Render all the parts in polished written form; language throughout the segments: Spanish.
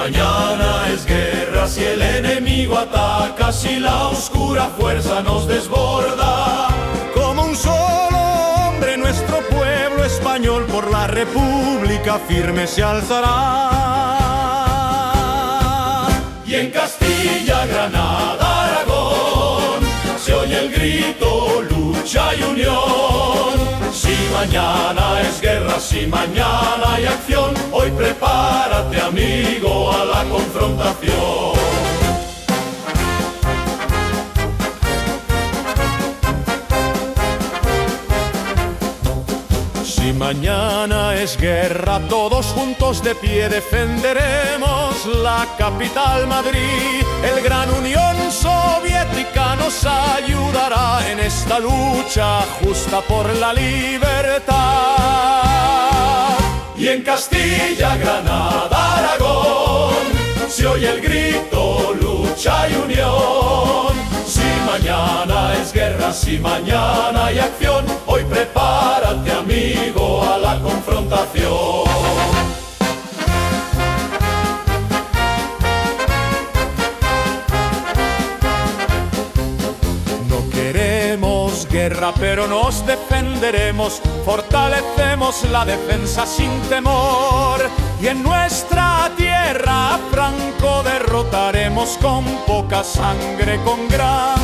mañana es guerra, si el enemigo ataca, si la oscura fuerza nos desborda. Como un solo hombre nuestro pueblo español por la República firme se alzará. Y en Castilla, Granada, Aragón, se oye el grito, lucha y unión. Si mañana es guerra, si mañana hay acción, hoy prepárate, amigo, a la confrontación. Si mañana es guerra, todos juntos de pie defenderemos la capital Madrid. El Gran Unión Soviética nos ayudará en esta lucha justa por la libertad. Y en Castilla, Granada, Aragón, se oye el grito, lucha y unión. Si mañana es guerra, si mañana hay acción, hoy prepárate, amigo, a la confrontación. No queremos guerra, pero nos defenderemos, fortalecemos la defensa sin temor. Y en nuestra tierra a Franco derrotaremos con poca sangre, con gran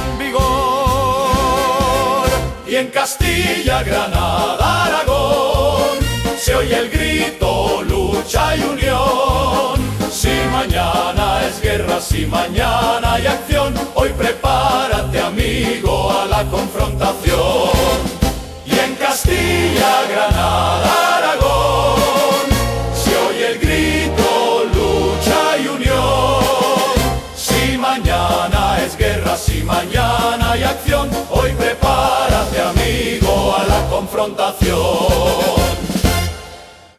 vigor. Y en Castilla, Granada, Aragón, se oye el grito, lucha y unión. Si mañana es guerra, si mañana hay acción, hoy prepárate, amigo, a la confrontación. Y en Castilla, Granada, Aragón, se oye el grito, lucha y unión. Si mañana es guerra, si mañana hay acción, hoy prepárate, amigo, a la confrontación.